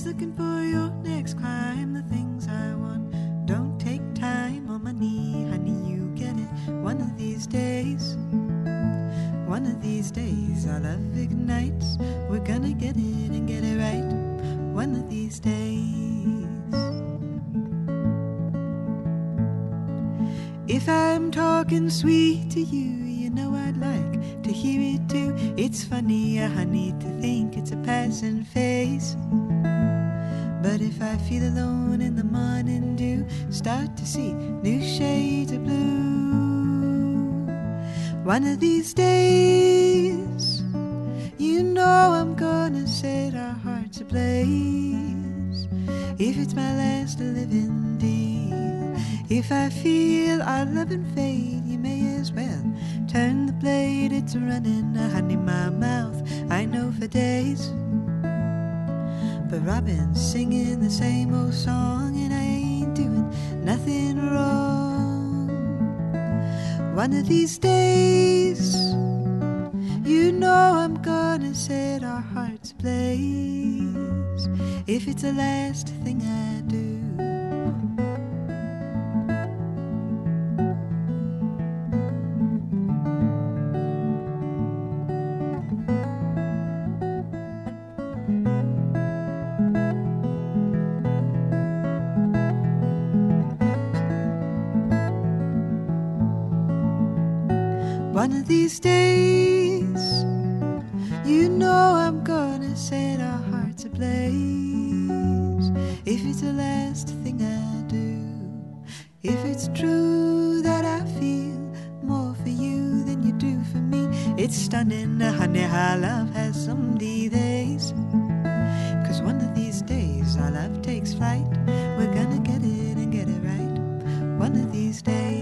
looking for your next climb. The things I want don't take time or money, honey, you get it. One of these days our love ignites. We're gonna get it and get it right. One of these days. If I'm talking sweet to you, you know I'd like to hear it too. It's funny, honey, to think it's a passing phase. But if I feel alone in the morning dew, start to see new shades of blue. One of these days, you know I'm gonna set our hearts ablaze. If it's my last living deal, if I feel our loving fade, you may as well turn the blade. It's running, honey, my mouth, I know for days. But Robin's singing the same old song, and I ain't doing nothing wrong. One of these days, you know I'm gonna set our hearts ablaze. If it's the last thing I do. One of these days, you know I'm gonna set our hearts ablaze. If it's the last thing I do, if it's true that I feel more for you than you do for me, it's stunning, honey, how love has some days. 'Cause one of these days our love takes flight. We're gonna get it and get it right. One of these days.